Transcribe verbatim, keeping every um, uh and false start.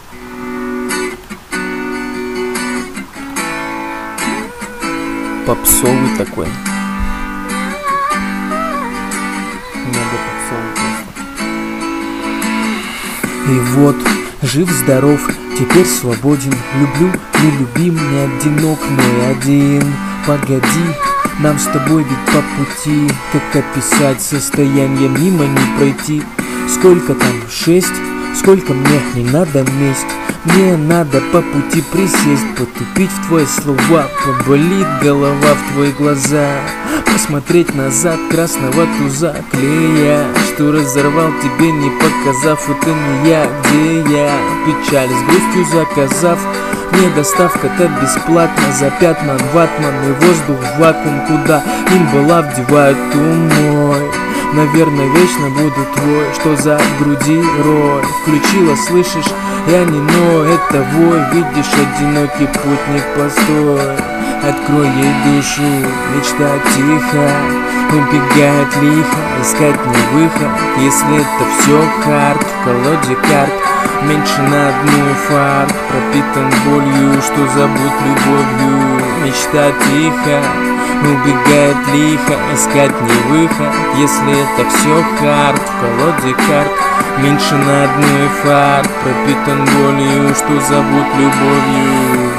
Попсовый такой. Много попсовый просто. И вот, жив-здоров, теперь свободен. Люблю, не любим, не одинок, но и один. Погоди, нам с тобой ведь по пути. Как описать состояние, мимо не пройти. Сколько там, шесть? Сколько мне не надо месть. Мне надо по пути присесть, потупить в твои слова. Поболит голова в твои глаза. Посмотреть назад красного туза клея, что разорвал тебе, не показав, это не я. Где я? Печаль с грустью заказав. Мне доставка-то бесплатно. Запятнан ватман и воздух в вакуум, куда им была вдевают умой. Наверное, вечно буду твой. Что за груди рой? Включила, слышишь? Я не но, это вой. Видишь, одинокий путник, постой. Открой ей душу, мечта тихо. Убегает лихо, искать не выход. Если это все хард, в колоде карт меньше на одну фарт. Пропитан болью, что забудь любовью. Мечта тихо, убегает лихо, искать не выход. Если это все хард, в колоде карт меньше на одну фарт. Пропитан болью, что забудь любовью.